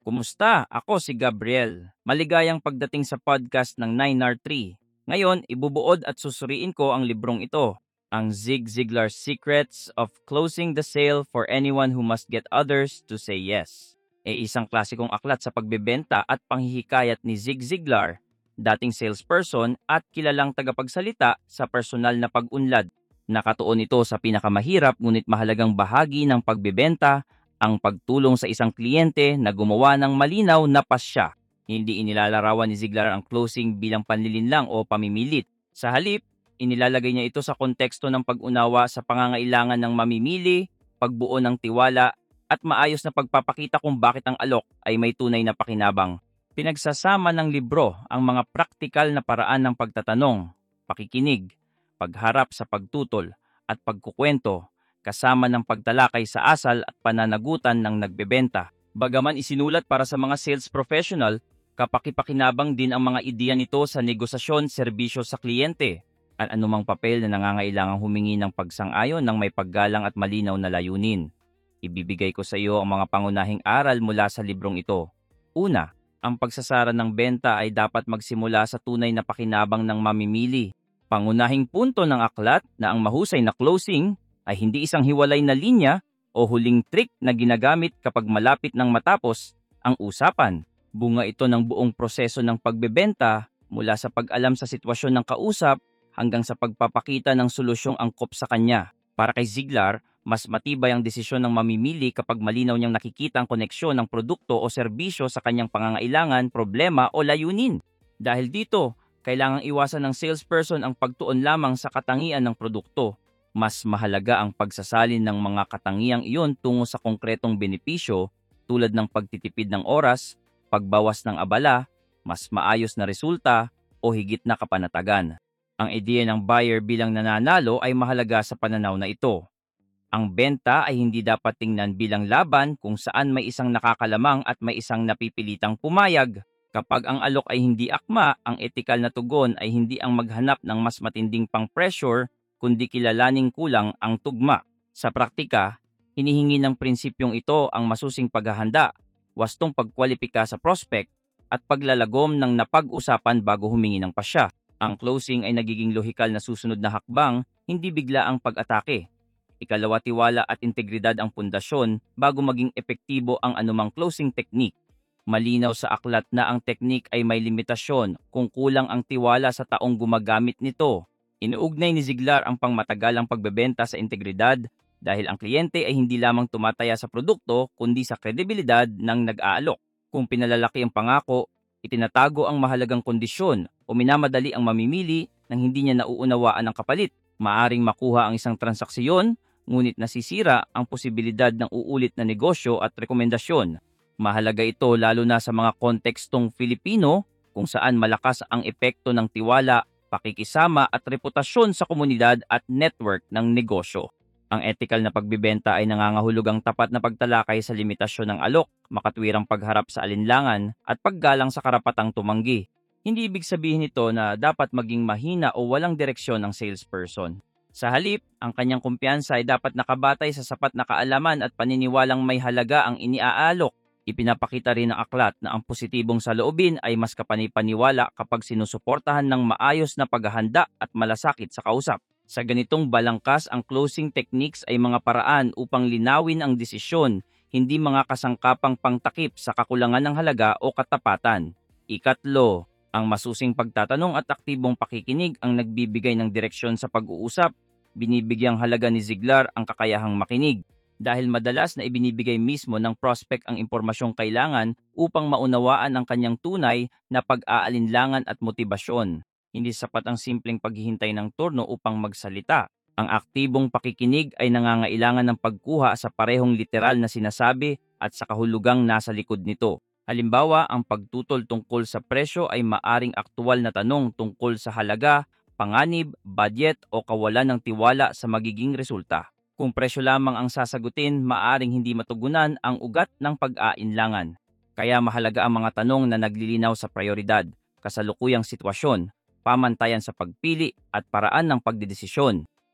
Kumusta? Ako si Gabriel. Maligayang pagdating sa podcast ng 9R3. Ngayon, ibubuod at susuriin ko ang librong ito, ang Zig Ziglar's Secrets of Closing the Sale for Anyone Who Must Get Others to Say Yes. Isang klasikong aklat sa pagbebenta at panghihikayat ni Zig Ziglar, dating salesperson at kilalang tagapagsalita sa personal na pag-unlad. Nakatuon ito sa pinakamahirap ngunit mahalagang bahagi ng pagbebenta, ang pagtulong sa isang kliyente na gumawa ng malinaw na pasya. Hindi inilalarawan ni Ziegler ang closing bilang panlilinlang o pamimilit. Sa halip, inilalagay niya ito sa konteksto ng pag-unawa sa pangangailangan ng mamimili, pagbuo ng tiwala, at maayos na pagpapakita kung bakit ang alok ay may tunay na pakinabang. Pinagsasama ng libro ang mga praktikal na paraan ng pagtatanong, pakikinig, pagharap sa pagtutol, at pagkukwento, kasama ng pagtalakay sa asal at pananagutan ng nagbebenta. Bagaman isinulat para sa mga sales professional, kapakipakinabang din ang mga ideya nito sa negosasyon, serbisyo sa kliyente, at anumang papel na nangangailangang humingi ng pagsang-ayon ng may paggalang at malinaw na layunin. Ibibigay ko sa iyo ang mga pangunahing aral mula sa librong ito. Una, ang pagsasara ng benta ay dapat magsimula sa tunay na pakinabang ng mamimili. Pangunahing punto ng aklat na ang mahusay na closing ay hindi isang hiwalay na linya o huling trick na ginagamit kapag malapit ng matapos ang usapan. Bunga ito ng buong proseso ng pagbebenta mula sa pag-alam sa sitwasyon ng kausap hanggang sa pagpapakita ng solusyong angkop sa kanya. Para kay Ziegler, mas matibay ang desisyon ng mamimili kapag malinaw niyang nakikita ang koneksyon ng produkto o serbisyo sa kanyang pangangailangan, problema o layunin. Dahil dito, kailangang iwasan ng salesperson ang pagtuon lamang sa katangian ng produkto. Mas mahalaga ang pagsasalin ng mga katangiang iyon tungo sa konkretong benepisyo tulad ng pagtitipid ng oras, pagbawas ng abala, mas maayos na resulta o higit na kapanatagan. Ang ideya ng buyer bilang nananalo ay mahalaga sa pananaw na ito. Ang benta ay hindi dapat tingnan bilang laban kung saan may isang nakakalamang at may isang napipilitang pumayag. Kapag ang alok ay hindi akma, ang etikal na tugon ay hindi ang maghanap ng mas matinding pang-pressure kundi kilalaning kulang ang tugma. Sa praktika, hinihingi ng prinsipyong ito ang masusing paghahanda, wastong pagkwalipika sa prospect, at paglalagom ng napag-usapan bago humingi ng pasya. Ang closing ay nagiging lohikal na susunod na hakbang, hindi bigla ang pag-atake. Ikalawa, tiwala at integridad ang pundasyon bago maging epektibo ang anumang closing technique. Malinaw sa aklat na ang teknik ay may limitasyon kung kulang ang tiwala sa taong gumagamit nito. Inuugnay ni Ziegler ang pangmatagalang pagbebenta sa integridad dahil ang kliyente ay hindi lamang tumataya sa produkto kundi sa kredibilidad ng nag-aalok. Kung pinalalaki ang pangako, itinatago ang mahalagang kondisyon o minamadali ang mamimili nang hindi niya nauunawaan ang kapalit. Maaring makuha ang isang transaksyon, ngunit nasisira ang posibilidad ng uulit na negosyo at rekomendasyon. Mahalaga ito lalo na sa mga kontekstong Filipino kung saan malakas ang epekto ng tiwala, pakikisama at reputasyon sa komunidad at network ng negosyo. Ang ethical na pagbibenta ay nangangahulugang tapat na pagtalakay sa limitasyon ng alok, makatwirang pagharap sa alinlangan at paggalang sa karapatang tumanggi. Hindi ibig sabihin nito na dapat maging mahina o walang direksyon ng salesperson. Sa halip, ang kanyang kumpiyansa ay dapat nakabatay sa sapat na kaalaman at paniniwalang may halaga ang iniaalok. Ipinapakita rin ng aklat na ang positibong saloobin ay mas kapanipaniwala kapag sinusuportahan ng maayos na paghahanda at malasakit sa kausap. Sa ganitong balangkas, ang closing techniques ay mga paraan upang linawin ang desisyon, hindi mga kasangkapang pangtakip sa kakulangan ng halaga o katapatan. Ikatlo, ang masusing pagtatanong at aktibong pakikinig ang nagbibigay ng direksyon sa pag-uusap. Binibigyang halaga ni Ziegler ang kakayahang makinig, dahil madalas na ibinibigay mismo ng prospect ang impormasyong kailangan upang maunawaan ang kanyang tunay na pag-aalinlangan at motibasyon. Hindi sapat ang simpleng paghihintay ng turno upang magsalita. Ang aktibong pakikinig ay nangangailangan ng pagkuha sa parehong literal na sinasabi at sa kahulugang nasa likod nito. Halimbawa, ang pagtutol tungkol sa presyo ay maaring aktual na tanong tungkol sa halaga, panganib, budget o kawalan ng tiwala sa magiging resulta. Kung presyo lamang ang sasagutin, maaring hindi matugunan ang ugat ng pag-aalinlangan. Kaya mahalaga ang mga tanong na naglilinaw sa prioridad, kasalukuyang sitwasyon, pamantayan sa pagpili at paraan ng pagdedesisyon.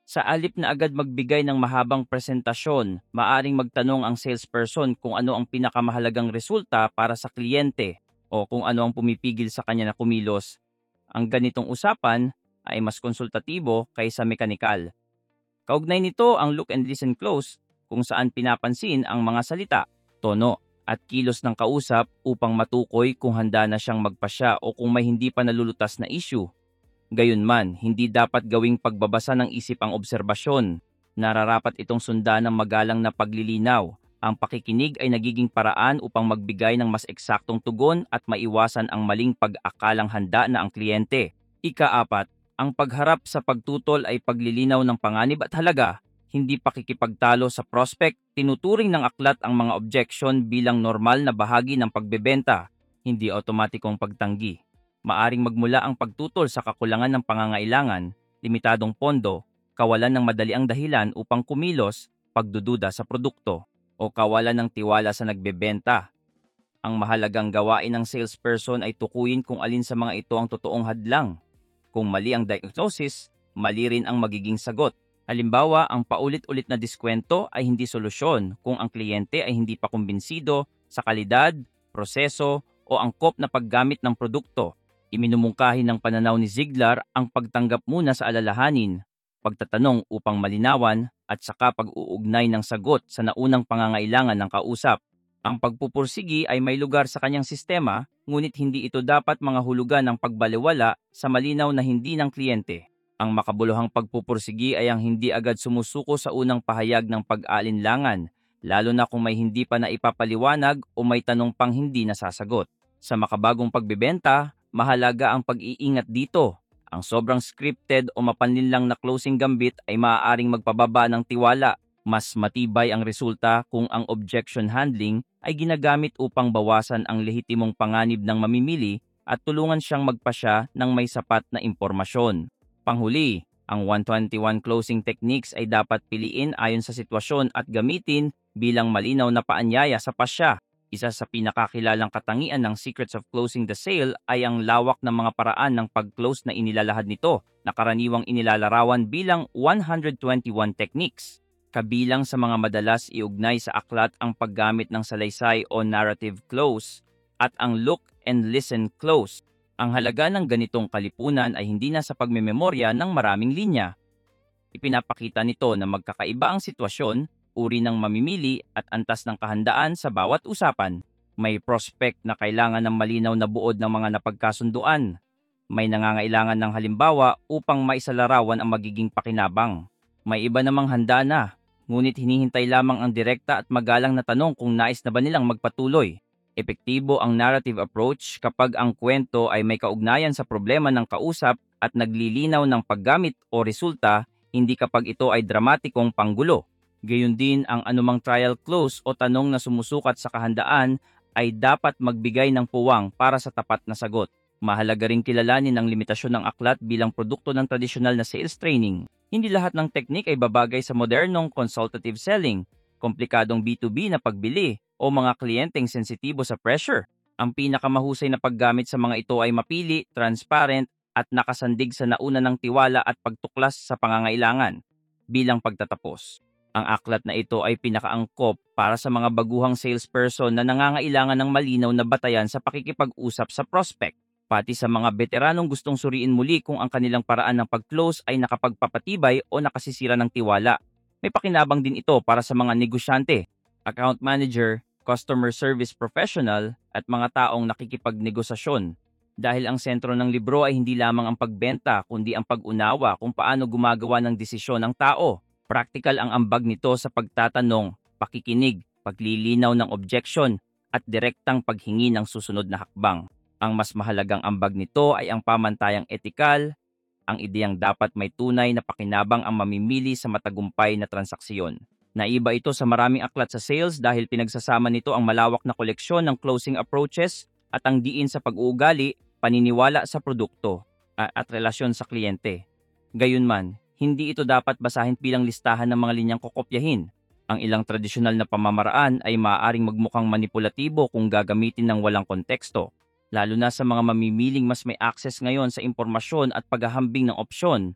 Sa alip na agad magbigay ng mahabang presentasyon, maaring magtanong ang salesperson kung ano ang pinakamahalagang resulta para sa kliyente o kung ano ang pumipigil sa kanya na kumilos. Ang ganitong usapan ay mas konsultatibo kaysa mekanikal. Kaugnay nito ang look and listen close kung saan pinapansin ang mga salita, tono, at kilos ng kausap upang matukoy kung handa na siyang magpasya o kung may hindi pa nalulutas na issue. Gayunman, hindi dapat gawing pagbabasa ng isip ang obserbasyon. Nararapat itong sundan ng magalang na paglilinaw. Ang pakikinig ay nagiging paraan upang magbigay ng mas eksaktong tugon at maiwasan ang maling pag-akalang handa na ang kliyente. Ikaapat, ang pagharap sa pagtutol ay paglilinaw ng panganib at halaga, hindi pakikipagtalo sa prospect. Tinuturing ng aklat ang mga objection bilang normal na bahagi ng pagbebenta, hindi otomatikong pagtanggi. Maaring magmula ang pagtutol sa kakulangan ng pangangailangan, limitadong pondo, kawalan ng madaliang dahilan upang kumilos, pagdududa sa produkto, o kawalan ng tiwala sa nagbebenta. Ang mahalagang gawain ng salesperson ay tukuyin kung alin sa mga ito ang totoong hadlang. Kung mali ang diagnosis, mali rin ang magiging sagot. Halimbawa, ang paulit-ulit na diskwento ay hindi solusyon kung ang kliyente ay hindi pa kumbinsido sa kalidad, proseso, o angkop na paggamit ng produkto. Iminumungkahi ng pananaw ni Ziegler ang pagtanggap muna sa alalahanin, pagtatanong upang malinawan, at saka pag-uugnay ng sagot sa naunang pangangailangan ng kausap. Ang pagpupursigi ay may lugar sa kanyang sistema, ngunit hindi ito dapat mga hulugan ng pagbaliwala sa malinaw na hindi ng kliyente. Ang makabuluhang pagpupursigi ay ang hindi agad sumusuko sa unang pahayag ng pag-aalinlangan, lalo na kung may hindi pa naipapaliwanag o may tanong pang hindi nasasagot. Sa makabagong pagbebenta, mahalaga ang pag-iingat dito. Ang sobrang scripted o mapanlinlang na closing gambit ay maaaring magpababa ng tiwala. Mas matibay ang resulta kung ang objection handling ay ginagamit upang bawasan ang lehitimong panganib ng mamimili at tulungan siyang magpasya ng may sapat na impormasyon. Panghuli, ang 121 closing techniques ay dapat piliin ayon sa sitwasyon at gamitin bilang malinaw na paanyaya sa pasya. Isa sa pinakakilalang katangian ng Secrets of Closing the Sale ay ang lawak ng mga paraan ng pag-close na inilalahad nito na karaniwang inilalarawan bilang 121 techniques. Kabilang sa mga madalas iugnay sa aklat ang paggamit ng salaysay o narrative close at ang look and listen close. Ang halaga ng ganitong kalipunan ay hindi na sa pagmememorya ng maraming linya. Ipinapakita nito na magkakaiba ang sitwasyon, uri ng mamimili at antas ng kahandaan sa bawat usapan. May prospect na kailangan ng malinaw na buod ng mga napagkasunduan. May nangangailangan ng halimbawa upang maisalarawan ang magiging pakinabang. May iba namang handa na, ngunit hinihintay lamang ang direkta at magalang na tanong kung nais na ba nilang magpatuloy. Epektibo ang narrative approach kapag ang kwento ay may kaugnayan sa problema ng kausap at naglilinaw ng paggamit o resulta, hindi kapag ito ay dramatikong panggulo. Gayon din ang anumang trial close o tanong na sumusukat sa kahandaan ay dapat magbigay ng puwang para sa tapat na sagot. Mahalaga ring kilalanin ang limitasyon ng aklat bilang produkto ng tradisyonal na sales training. Hindi lahat ng teknik ay babagay sa modernong consultative selling, komplikadong B2B na pagbili, o mga kliyenteng sensitibo sa pressure. Ang pinakamahusay na paggamit sa mga ito ay mapili, transparent, at nakasandig sa nauna ng tiwala at pagtuklas sa pangangailangan. Bilang pagtatapos, ang aklat na ito ay pinakaangkop para sa mga baguhang salesperson na nangangailangan ng malinaw na batayan sa pakikipag-usap sa prospect, pati sa mga veteranong gustong suriin muli kung ang kanilang paraan ng pag-close ay nakapagpapatibay o nakasisira ng tiwala. May pakinabang din ito para sa mga negosyante, account manager, customer service professional, at mga taong nakikipagnegosasyon. Dahil ang sentro ng libro ay hindi lamang ang pagbenta kundi ang pag-unawa kung paano gumagawa ng desisyon ang tao. Praktikal ang ambag nito sa pagtatanong, pakikinig, paglilinaw ng objection, at direktang paghingi ng susunod na hakbang. Ang mas mahalagang ambag nito ay ang pamantayang etikal, ang ideyang dapat may tunay na pakinabang ang mamimili sa matagumpay na transaksyon. Naiba ito sa maraming aklat sa sales dahil pinagsasama nito ang malawak na koleksyon ng closing approaches at ang diin sa pag-uugali, paniniwala sa produkto, at relasyon sa kliyente. Gayunman, hindi ito dapat basahin bilang listahan ng mga linyang kokopyahin. Ang ilang tradisyonal na pamamaraan ay maaaring magmukhang manipulatibo kung gagamitin ng walang konteksto, lalo na sa mga mamimiling mas may access ngayon sa impormasyon at paghahambing ng opsyon.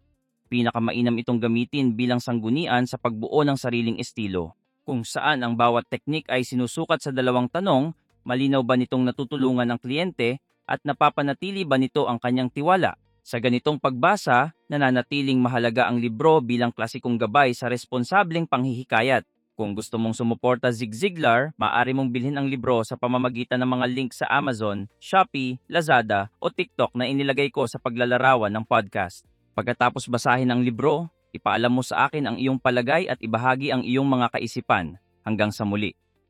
pinakamainam itong gamitin bilang sanggunian sa pagbuo ng sariling estilo, kung saan ang bawat teknik ay sinusukat sa dalawang tanong: malinaw ba nitong natutulungan ng kliyente at napapanatili ba nito ang kanyang tiwala? Sa ganitong pagbasa, nananatiling mahalaga ang libro bilang klasikong gabay sa responsableng panghihikayat. Kung gusto mong sumuporta Zig Ziglar, maaari mong bilhin ang libro sa pamamagitan ng mga link sa Amazon, Shopee, Lazada o TikTok na inilagay ko sa paglalarawan ng podcast. Pagkatapos basahin ang libro, ipaalam mo sa akin ang iyong palagay at ibahagi ang iyong mga kaisipan. Hanggang sa muli.